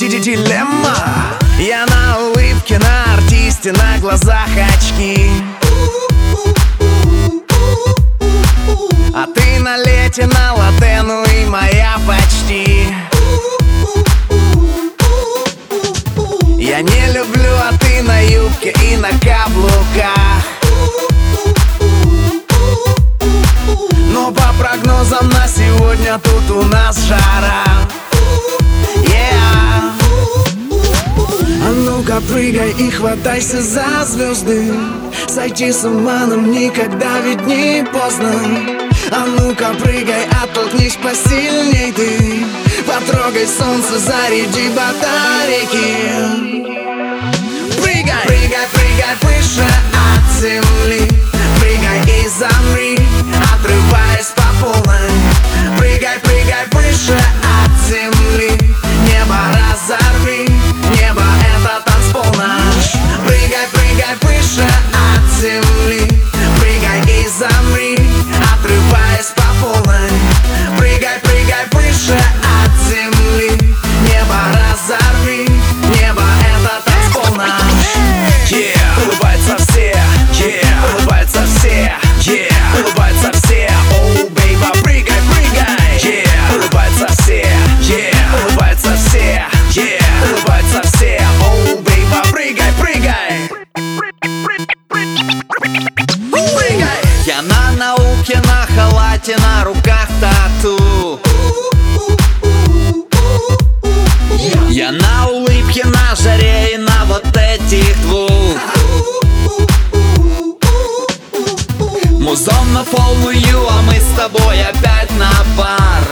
видеть дилемма. Я на улыбке, на артисте, на глазах очки, а ты на лете, на латте, ну и моя почти. Я не люблю, а ты на юбке и на каблуках. Но по прогнозам на сегодня тут у нас жара. Yeah. А ну-ка прыгай и хватайся за звезды. Сойти с ума нам никогда ведь не поздно. А ну-ка прыгай, оттолкнись посильней ты. Потрогай солнце, заряди батарейки. Прыгай, прыгай, прыгай выше от земли. Прыгай и замри, отрываясь по полной. Прыгай, прыгай выше от земли. Небо разорви, небо это танцпол наш. Прыгай, прыгай выше от земли. Прыгай и замри, отрываясь по полной. Прыгай, прыгай выше от земли. Небо разорви, небо это танцпол наш. Yeah, улыбаются все, yeah, улыбаются все, yeah, улыбаются все. Oh, baby, прыгай, прыгай, yeah, улыбаются все, yeah, улыбаются все, yeah, улыбаются все. Oh, baby, прыгай, прыгай. Прыгай. Я на науке, на халате, на руках тату. Я на улыбке, на жаре и на вот этих двух. Музон на полную, а мы с тобой опять на пар.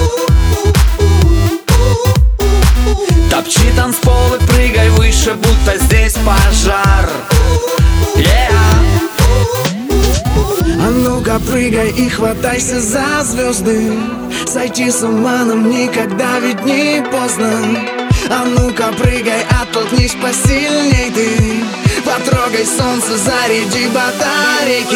Топчи танцпол и прыгай выше, будто здесь пожар. Yeah. А ну-ка прыгай и хватайся за звезды. Сойти с ума нам никогда ведь не поздно. А ну-ка прыгай, оттолкнись посильней ты. Потрогай солнце, заряди батарейки.